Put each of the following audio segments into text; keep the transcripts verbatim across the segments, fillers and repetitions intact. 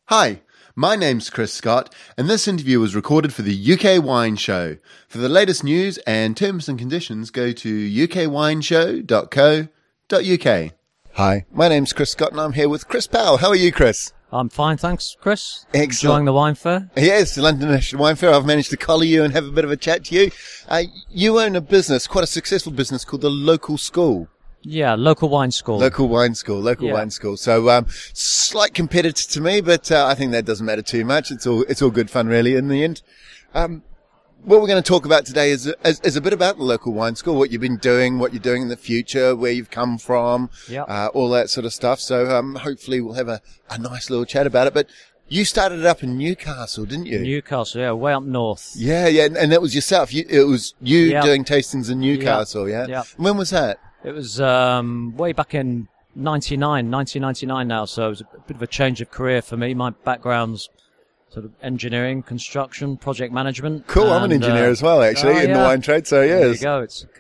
Hi, my name's Chris Scott, and this interview was recorded for the U K Wine Show. For the latest news and terms and conditions, go to u k wine show dot co dot u k. Hi, my name's Chris Scott, and I'm here with Chris Powell. How are you, Chris? I'm fine, thanks, Chris. Excellent. Enjoying the wine fair? Yes, the London National Wine Fair. I've managed to collar you and have a bit of a chat to you. Uh, you own a business, quite a successful business, called the Local School. Yeah, Local Wine School. Local Wine School, Local Yeah. Wine School. So, um, slight competitor to me, but uh, I think that doesn't matter too much. It's all it's all good fun, really, in the end. Um, what we're going to talk about today is, is is a bit about the Local Wine School, what you've been doing, what you're doing in the future, where you've come from, Yep. uh, all that sort of stuff. So, um, hopefully, we'll have a, a nice little chat about it. But you started it up in Newcastle, didn't you? Newcastle, yeah, way up north. yeah, yeah, and, and that was yourself. You, it was you Yep. doing tastings in Newcastle, yeah. Yep. When was that? It was um, way back in ninety-nine, nineteen ninety-nine now, so it was a bit of a change of career for me. My background's sort of engineering, construction, project management. Cool, I'm an and, engineer uh, as well, actually, oh, in the yeah. wine trade. So There you yes. go. It's,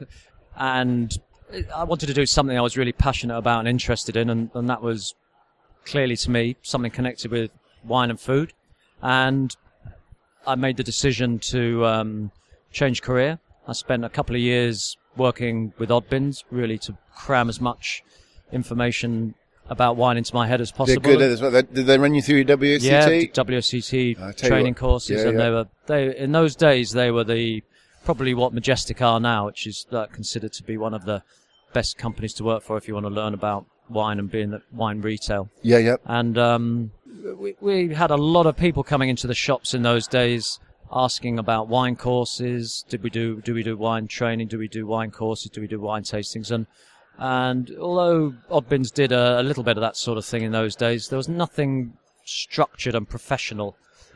and I wanted to do something I was really passionate about and interested in, and, and that was clearly to me something connected with wine and food. And I made the decision to um, change career. I spent a couple of years working with Oddbins, really to cram as much information about wine into my head as possible. They're good at this. Well, Did they run you through your W S C T? Yeah, d- W S C T I'll tell you training what. courses, Yeah, and yeah. they were they in those days they were the probably what Majestic are now, which is uh, considered to be one of the best companies to work for if you want to learn about wine and being the wine retail. Yeah, yeah. And um, we, we had a lot of people coming into the shops in those days asking about wine courses. Did we do do we do wine training? Do we do wine courses? Do we do wine tastings? And and although Oddbins did a, a little bit of that sort of thing in those days, there was nothing structured and professional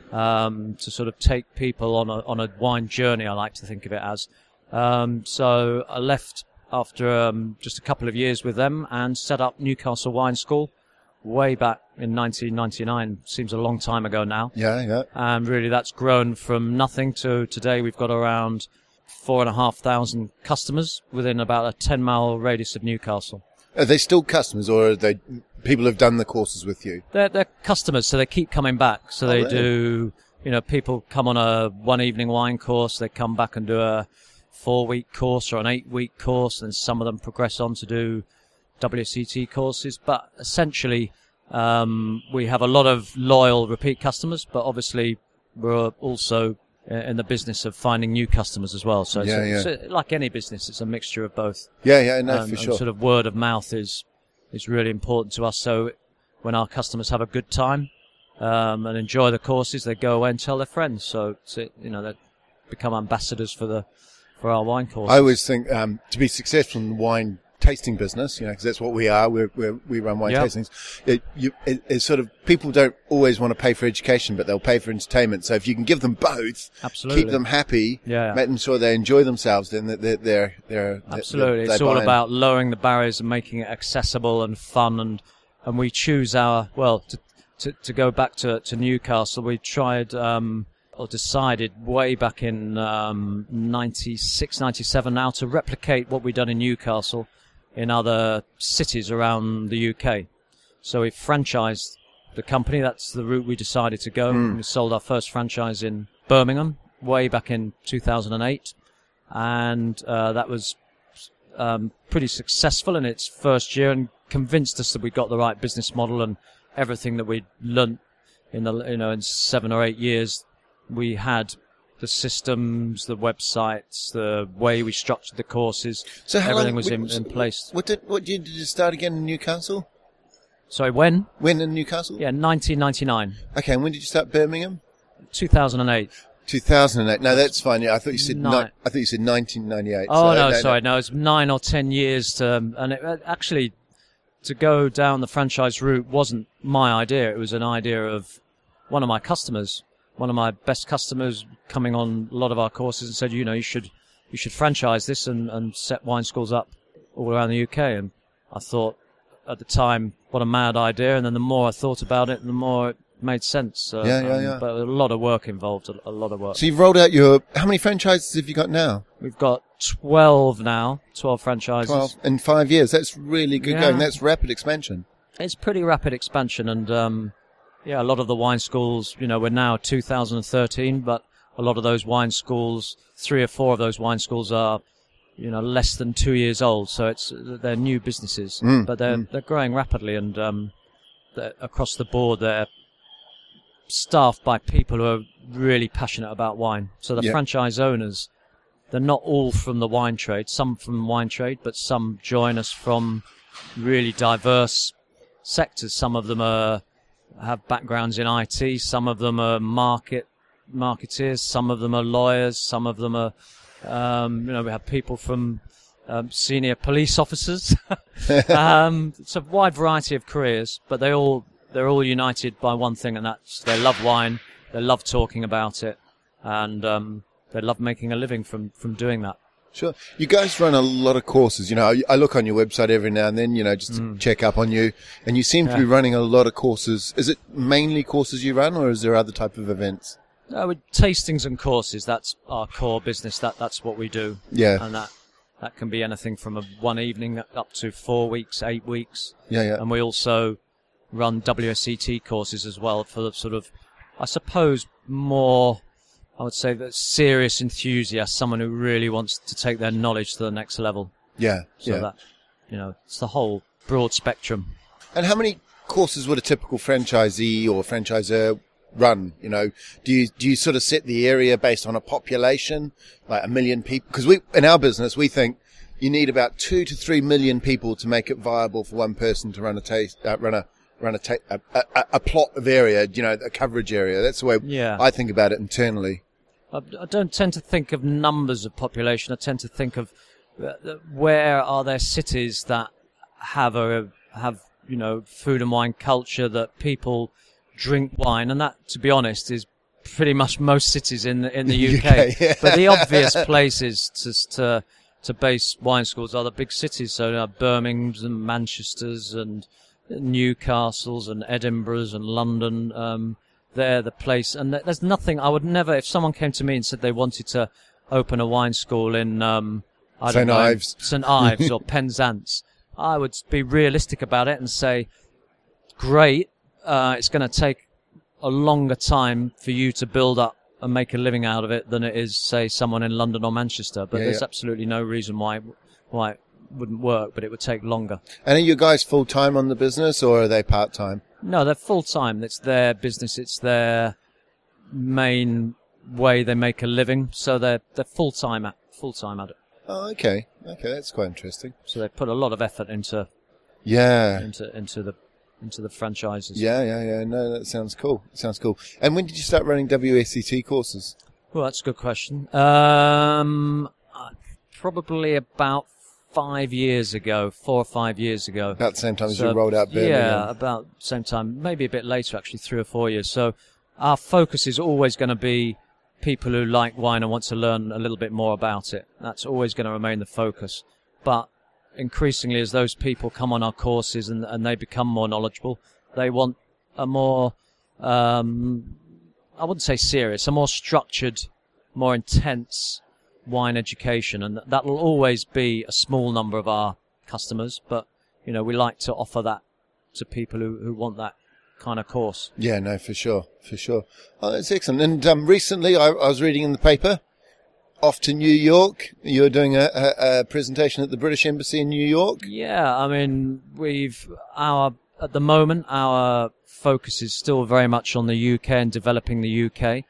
um, to sort of take people on a on a wine journey. I like to think of it as. Um, so I left after um, just a couple of years with them and set up Newcastle Wine School way back in nineteen ninety-nine. Seems a long time ago now. Yeah, yeah. And really that's grown from nothing to today we've got around four and a half thousand customers within about a ten mile radius of Newcastle. Are they still customers, or are they people who've done the courses with you? They're, they're customers, so they keep coming back. So Oh, they really? do, you know, people come on a one evening wine course, they come back and do a four week course or an eight week course, and some of them progress on to do W C T courses. But essentially, um, we have a lot of loyal repeat customers, but obviously we're also uh, in the business of finding new customers as well. So, it's Yeah, a- yeah. it's a- like any business, it's a mixture of both. Yeah, yeah, no, Um, for and sure. sort of word of mouth is is really important to us. So when our customers have a good time um, and enjoy the courses, they go away and tell their friends. So it's, uh, you know, they become ambassadors for the for our wine courses. I always think um, to be successful in the wine tasting business, you know, because that's what we are. We're, we're, we run wine Yeah. tastings. It, you, it, it's sort of people don't always want to pay for education, but they'll pay for entertainment. So if you can give them both, Absolutely. keep them happy, Yeah. making sure they enjoy themselves, then they're they're they're, they're Absolutely. They're, It's all buying. about lowering the barriers and making it accessible and fun. And, and we choose our, well, to, to, to go back to, to Newcastle, we tried, um, or decided way back in, um, ninety-six, ninety-seven now to replicate what we'd done in Newcastle in other cities around the U K. So we franchised the company. That's the route we decided to go. Mm. We sold our first franchise in Birmingham way back in two thousand eight. And, uh, that was um, pretty successful in its first year and convinced us that we got the right business model, and everything that we'd learnt in the you know in seven or eight years, we had the systems, the websites, the way we structured the courses. So how everything long- was in, what- in place. What did what year did you start again in Newcastle? Sorry, when? When in Newcastle? Yeah, nineteen ninety-nine, Okay, and when did you start Birmingham? two thousand eight. two thousand eight. No, that's fine. Yeah, I thought you said Nine. ni- I thought you said nineteen ninety-eight. Oh, So, no, sorry, no, it's nine or ten years to, um, and it, uh, actually, to go down the franchise route wasn't my idea. It was an idea of one of my customers, one of my best customers coming on a lot of our courses and said, you know, you should, you should franchise this and, and set wine schools up all around the U K. And I thought at the time, what a mad idea. And then the more I thought about it, the more it made sense. Uh, Yeah, yeah, um, yeah. But a lot of work involved, a, a lot of work. So you've rolled out your, how many franchises have you got now? We've got twelve now, twelve franchises. twelve in five years. That's really good Yeah. going. That's rapid expansion. It's pretty rapid expansion, and um, Yeah, a lot of the wine schools, you know, we're now two thousand thirteen, but a lot of those wine schools, three or four of those wine schools are, you know, less than two years old. So it's they're new businesses, Mm, but they're mm. they're growing rapidly, and um, they're, across the board, they're staffed by people who are really passionate about wine. So the Yeah. franchise owners, they're not all from the wine trade. Some from wine trade, but some join us from really diverse sectors. Some of them are have backgrounds in I T. Some of them are market marketeers. Some of them are lawyers. Some of them are, um, you know, we have people from um, senior police officers. um, it's a wide variety of careers, but they all they're all united by one thing, and that's they love wine. They love talking about it, and um, they love making a living from from doing that. Sure. You guys run a lot of courses. You know, I, I look on your website every now and then, you know, just to Mm. check up on you. And you seem to Yeah. be running a lot of courses. Is it mainly courses you run, or is there other type of events? Uh, with tastings and courses, that's our core business. That that's what we do, Yeah. and that that can be anything from a one evening up to four weeks, eight weeks. Yeah, yeah. And we also run W S E T courses as well for the sort of, I suppose, more, I would say, that serious enthusiast, someone who really wants to take their knowledge to the next level. Yeah, So yeah. that, you know, it's the whole broad spectrum. And how many courses would a typical franchisee or franchisor run? You know, do you do you sort of set the area based on a population, like a million people? Because we, in our business, we think you need about two to three million people to make it viable for one person to run a taste, uh, run a run a, ta- a, a a plot of area. You know, a coverage area. That's the way Yeah. I think about it internally. I, I don't tend to think of numbers of population. I tend to think of uh, where are there cities that have a have you know food and wine culture, that people drink wine, and that, to be honest, is pretty much most cities in the in the U K. U K, yeah. But the obvious places to to to base wine schools are the big cities, so you know, Birmingham's and Manchester's and Newcastle's and Edinburgh's and London. Um, they're the place, and th- there's nothing. I would never, if someone came to me and said they wanted to open a wine school in um, I don't Saint know, Ives. Saint Ives or Penzance, I would be realistic about it and say, great, uh, it's going to take a longer time for you to build up and make a living out of it than it is, say, someone in London or Manchester. But Yeah, there's yeah. absolutely no reason why why it wouldn't work, but it would take longer. And are you guys full time on the business, or are they part time? No, they're full time. It's their business. It's their main way they make a living. So they're they're full time at full time at it. Oh, okay, okay, that's quite interesting. So they put a lot of effort into Yeah. into into the into the franchises. Yeah, yeah, yeah. No, that sounds cool. Sounds cool. And when did you start running W S E T courses? Well, that's a good question. Um, uh, probably about five years ago, four or five years ago. About the same time as So, you rolled out Birmingham. Yeah, about the same time, maybe a bit later, actually, three or four years. So our focus is always going to be people who like wine and want to learn a little bit more about it. That's always going to remain the focus. But increasingly, as those people come on our courses and, and they become more knowledgeable, they want a more, um, I wouldn't say serious, a more structured, more intense wine education. And that will always be a small number of our customers, but you know, we like to offer that to people who, who want that kind of course. Yeah, no, for sure, for sure. Oh, that's excellent. And um, recently, I, I was reading in the paper, off to New York. You're doing a, a, a presentation at the British Embassy in New York. Yeah, I mean, we've our at the moment our focus is still very much on the U K and developing the U K,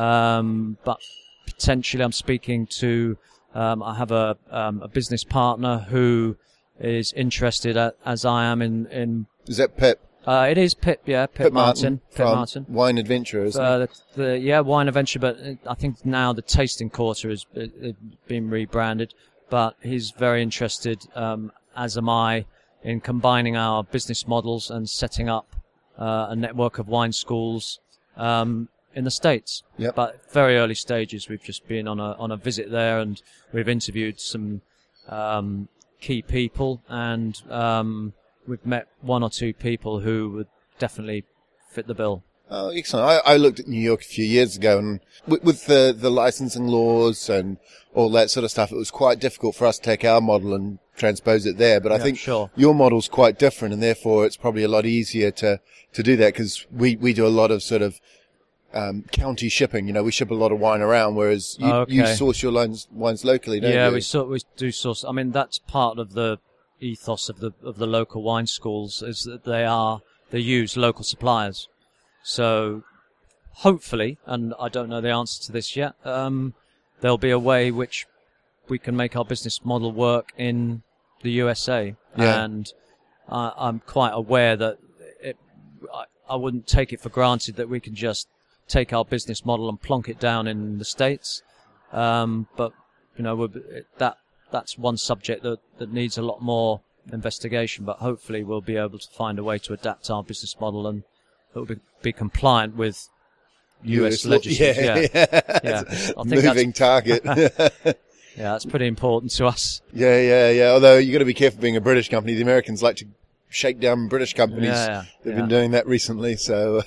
um, but potentially I'm speaking to. Um, I have a um, a business partner who is interested, at, as I am, in in. Is that Pip? Uh, it is Pip, yeah, Pip, Pip Martin, Pip from Martin. Wine Adventure, isn't Uh, it? the, the yeah wine adventure, but uh, I think now the tasting quarter has uh, uh, been rebranded. But he's very interested, um, as am I, in combining our business models and setting up uh, a network of wine schools um, in the States. Yep. But very early stages. We've just been on a on a visit there, and we've interviewed some um, key people, and um, we've met one or two people who would definitely fit the bill. Oh, excellent. I, I looked at New York a few years ago, and with, with the, the licensing laws and all that sort of stuff, it was quite difficult for us to take our model and transpose it there. But I Yeah, think sure. your model's quite different, and therefore it's probably a lot easier to, to do that, because we, we do a lot of sort of um, county shipping. You know, we ship a lot of wine around, whereas you, Okay. you source your wines, wines locally, don't Yeah, you? we sort we do source. I mean, that's part of the ethos of the of the local wine schools, is that they are they use local suppliers. So hopefully, and I don't know the answer to this yet, um, there'll be a way which we can make our business model work in the U S A. Yeah. And I, I'm quite aware that it, I, I wouldn't take it for granted that we can just take our business model and plonk it down in the States. Um, but, you know, we're, that that's one subject that, that needs a lot more investigation, but hopefully we'll be able to find a way to adapt our business model and it will be, be compliant with U S law- legislation. Yeah, Yeah, yeah. yeah. I think Moving target. yeah, that's pretty important to us. Yeah, yeah, yeah. Although you've got to be careful being a British company. The Americans like to shake down British companies. Yeah, yeah, They've yeah. been doing that recently, so.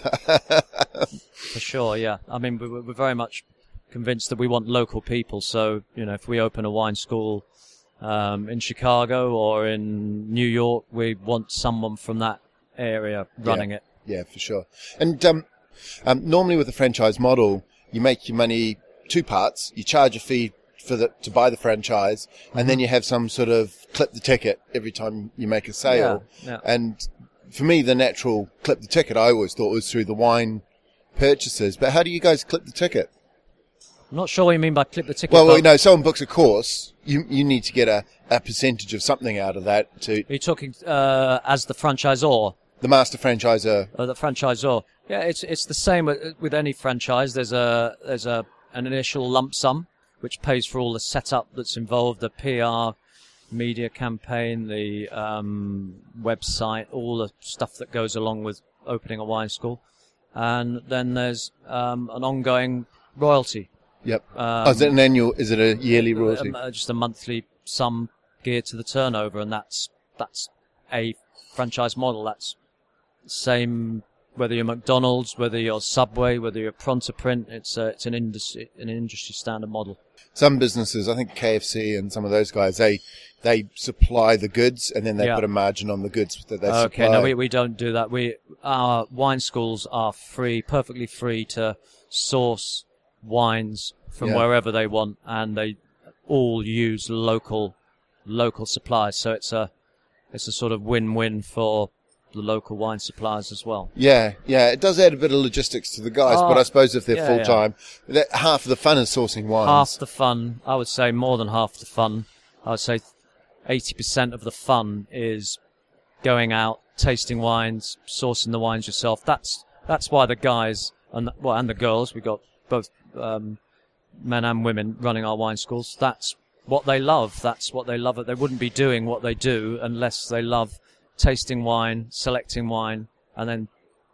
For sure, yeah. I mean, we- we're very much convinced that we want local people. So, you know, if we open a wine school um, in Chicago or in New York, we want someone from that area running Yeah. it. Yeah, for sure. And um, um, normally with the franchise model, you make your money two parts. You charge a fee for the to buy the franchise, and then you have some sort of clip the ticket every time you make a sale. Yeah, yeah. And for me, the natural clip the ticket I always thought was through the wine purchases. But how do you guys clip the ticket? I'm not sure what you mean by clip the ticket. Well, but you know, someone books a course, you you need to get a, a percentage of something out of that to are you talking uh, as the franchisor? the master franchisor. Uh, the franchisor. Yeah, it's it's the same with, with any franchise. There's a there's a an initial lump sum which pays for all the setup that's involved, the P R, media campaign, the um, website, all the stuff that goes along with opening a wine school, and then there's um, an ongoing royalty. Yep. Um, oh, is it an annual? Is it a yearly royalty? Um, uh, just a monthly sum geared to the turnover, and that's that's a franchise model. That's the same whether you're McDonald's, whether you're Subway, whether you're Pronto-Print. It's a, it's an industry an industry standard model. Some businesses, I think K F C and some of those guys, they they supply the goods and then they Yeah. put a margin on the goods that they Okay, supply. no, we we don't do that. We our wine schools are free, perfectly free to source wines from Yeah. wherever they want, and they all use local local suppliers. So it's a it's a sort of win-win for the local wine suppliers as well. Yeah, yeah, it does add a bit of logistics to the guys, Oh, but I suppose if they're yeah, full time, that half of the fun is sourcing wines. Half the fun, I would say more than half the fun. I would say eighty percent of the fun is going out, tasting wines, sourcing the wines yourself. That's that's why the guys and well and the girls, we got both um, men and women running our wine schools. That's what they love. That's what they love. They wouldn't be doing what they do unless they love tasting wine, selecting wine, and then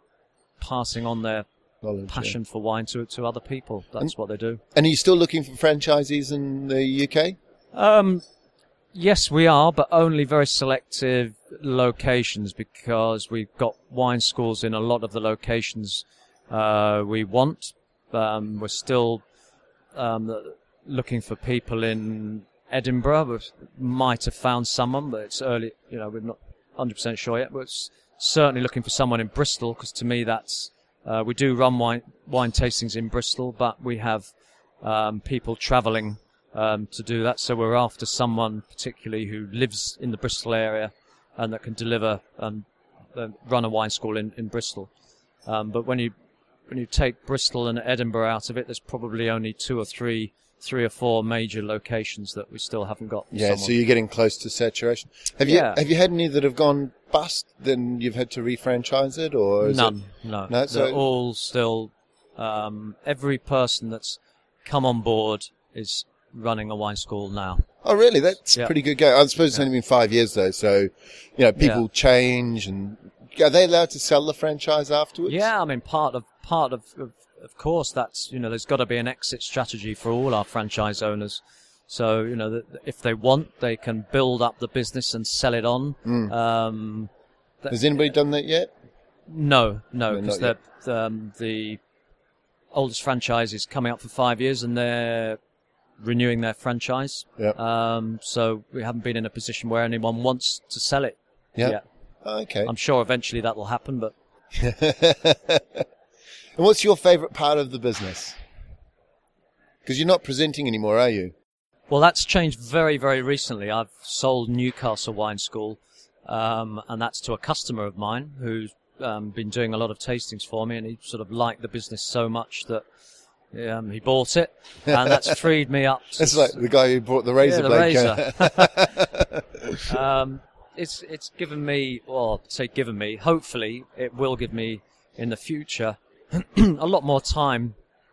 passing on their Knowledge, passion for wine to to other people. That's And- what they do. yeah. And are you still looking for franchisees in the U K? Um, yes, we are, but only very selective locations because we've got wine schools in a lot of the locations uh, we want. Um, we're still um, looking for people in Edinburgh. We might have found someone, but it's early. You know, we're not one hundred percent sure yet. But it's certainly looking for someone in Bristol because to me that's uh, we do run wine wine tastings in Bristol, but we have um, people travelling um, to do that. So we're after someone particularly who lives in the Bristol area and that can deliver and uh, run a wine school in, in Bristol. Um, but when you when you take Bristol and Edinburgh out of it, there's probably only two or three, three or four major locations that we still haven't got. Yeah, someone. so you're getting close to saturation. Have you Yeah. have you had any that have gone bust? Then you've had to refranchise it, or is None, It, no. No, so- They're all still. Um, every person that's come on board is running a wine school now. oh, really? That's Yeah. pretty good go. I suppose it's Yeah. only been five years though, so you know people Yeah. change, and are they allowed to sell the franchise afterwards? Yeah, I mean, part of part of, of of course, that's you know, there's got to be an exit strategy for all our franchise owners. So you know, that if they want, they can build up the business and sell it on. Mm. Um, that- Has anybody done that yet? No, no, No, because not the um, the oldest franchise is coming up for five years, and they're renewing their franchise. Yep. Um, so we haven't been in a position where anyone wants to sell it Yep. yet. Okay. I'm sure eventually that will happen, but And what's your favourite part of the business? Because you're not presenting anymore, are you? well, that's changed very, very recently. I've sold Newcastle Wine School, um, and that's to a customer of mine who's um, been doing a lot of tastings for me, and he sort of liked the business so much that um, he bought it, and that's freed me up. To It's like the guy who bought the razor yeah, the blade. razor. um, it's it's given me, well, say given me. Hopefully, it will give me in the future a lot more time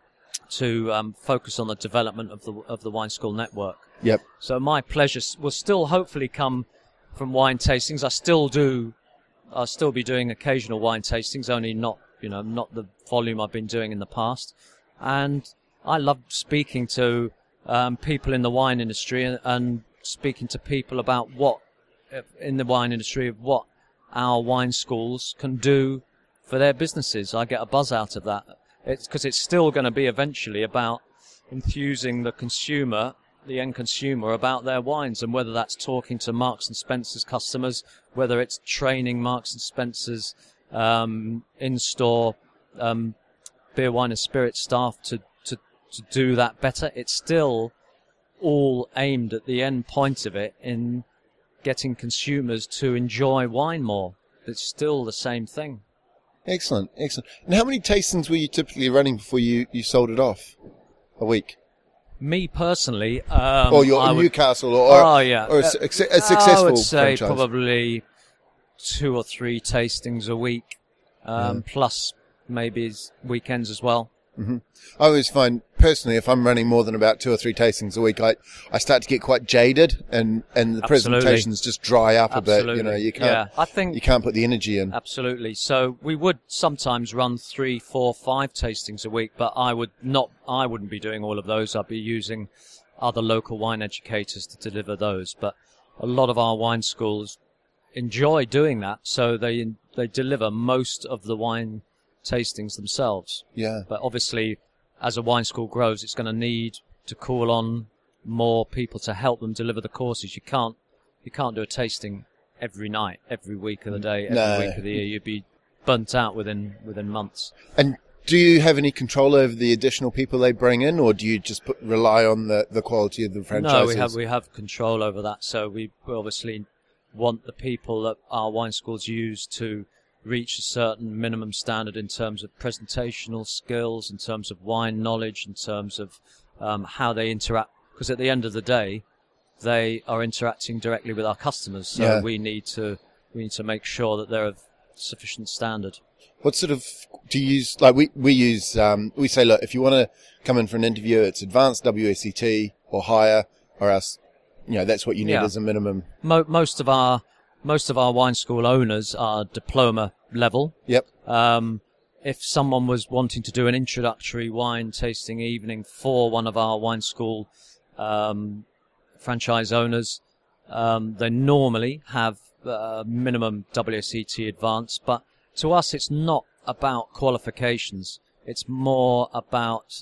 to um, focus on the development of the of the Wine School network. Yep. So my pleasure s- will still hopefully come from wine tastings. I still do, I'll still be doing occasional wine tastings, only not, you know, not the volume I've been doing in the past. And I love speaking to um, people in the wine industry and, and speaking to people about what, uh, in the wine industry, of what our wine schools can do for their businesses. I get a buzz out of that. It's because it's still going to be eventually about enthusing the consumer, the end consumer, about their wines, and whether that's talking to Marks and Spencer's customers, whether it's training Marks and Spencer's um, in-store um, beer, wine, and spirit staff to, to to do that better. It's still all aimed at the end point of it in getting consumers to enjoy wine more. It's still the same thing. Excellent, excellent. And how many tastings were you typically running before you, you sold it off? A week? Me personally, um, or your I would, Newcastle, or, oh, yeah. or a, Uh, su- a successful I would say franchise? probably two or three tastings a week, um, Yeah. plus maybe s- weekends as well. hmm I always find, personally, if I'm running more than about two or three tastings a week, I, I start to get quite jaded, and, and the Absolutely. presentations just dry up Absolutely. a bit. You know, you can't Yeah, I think you can't put the energy in. absolutely. So we would sometimes run three, four, five tastings a week, but I would not. I wouldn't be doing all of those. I'd be using other local wine educators to deliver those. But a lot of our wine schools enjoy doing that, so they they deliver most of the wine tastings themselves. Yeah. But obviously, as a wine school grows, it's going to need to call on more people to help them deliver the courses. You can't you can't do a tasting every night, every week of the day, every No. week of the year. You'd be burnt out within within months. And do you have any control over the additional people they bring in, or do you just put, rely on the, the quality of the franchises? No, we have we have control over that. So we obviously want the people that our wine schools use to reach a certain minimum standard in terms of presentational skills, in terms of wine knowledge, in terms of um, how they interact. Because at the end of the day, they are interacting directly with our customers. So Yeah. we need to we need to make sure that they're of sufficient standard. What sort of do you use? Like we we use, um, we say, look, if you want to come in for an interview, it's advanced W S E T or higher, or else, you know, that's what you need Yeah. as a minimum. Mo- most of our most of our wine school owners are diploma level. Yep. Um, if someone was wanting to do an introductory wine tasting evening for one of our wine school um, franchise owners, um, they normally have uh, minimum W S E T advance. But to us, it's not about qualifications. It's more about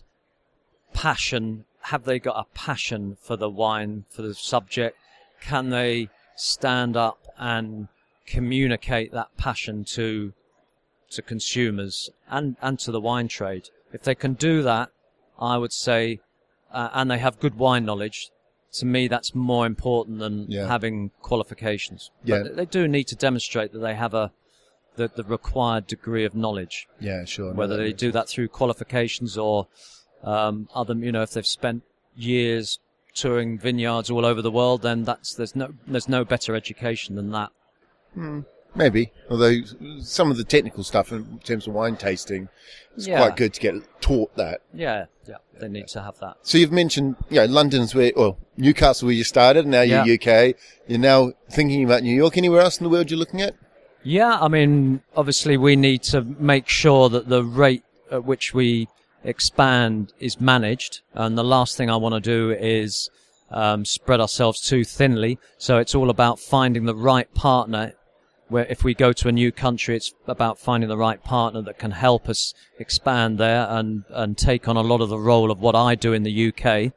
passion. Have they got a passion for the wine, for the subject? Can they stand up and communicate that passion to to consumers and, and to the wine trade? If they can do that, I would say, uh, and they have good wine knowledge, to me that's more important than Yeah. having qualifications. Yeah. But they do need to demonstrate that they have a the, the required degree of knowledge, Yeah, sure. No, whether that they makes do sense. that through qualifications or um, other, you know, if they've spent years touring vineyards all over the world, then that's there's no there's no better education than that. Maybe, although some of the technical stuff in terms of wine tasting, it's Yeah. quite good to get taught that. Yeah, yeah, they need to have that. So you've mentioned, you know, London's where, or Newcastle where you started, now you're Yeah. U K. You're now thinking about New York. Anywhere else in the world you're looking at? Yeah, I mean, obviously we need to make sure that the rate at which we expand is managed, and the last thing I want to do is um, spread ourselves too thinly. So it's all about finding the right partner. Where if we go to a new country, it's about finding the right partner that can help us expand there and, and take on a lot of the role of what I do in the U K.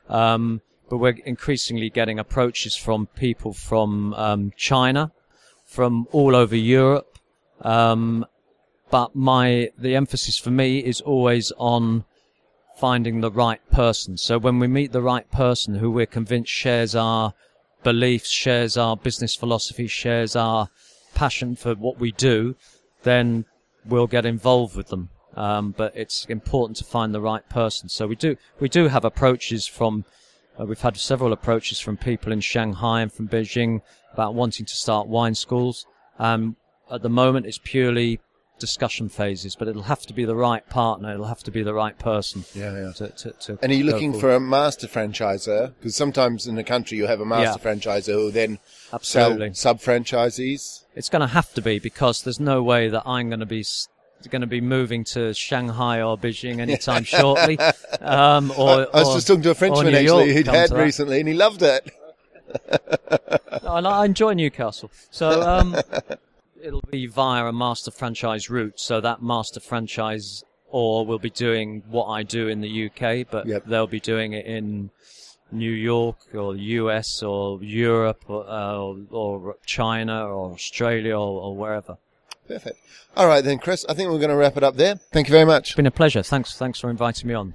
Um, but we're increasingly getting approaches from people from um, China, from all over Europe. Um, but my the emphasis for me is always on finding the right person. So when we meet the right person who we're convinced shares our beliefs, shares our business philosophy, shares our passion for what we do, then we'll get involved with them. Um, but it's important to find the right person. So we do we do have approaches from, uh, we've had several approaches from people in Shanghai and from Beijing about wanting to start wine schools. Um, at the moment, it's purely discussion phases, but it'll have to be the right partner. It'll have to be the right person. Yeah, yeah. To, to, to and are you go looking forward. for a master franchisor? Because sometimes in a country you have a master Yeah. franchisor who then Absolutely. sell sub-franchisees. It's going to have to be, because there's no way that I'm going to be s- going to be moving to Shanghai or Beijing anytime shortly. Um, or, I, I was or- just talking to a or Frenchman New actually York who'd comes had to that. recently, and he loved it. I, I enjoy Newcastle. So um, it'll be via a master franchise route. So that master franchise or will be doing what I do in the U K, but Yep. they'll be doing it in New York or U S or Europe or, uh, or, or China or Australia or, or wherever. Perfect. All right then, Chris, I think we're going to wrap it up there. Thank you very much. It's been a pleasure. Thanks, thanks for inviting me on.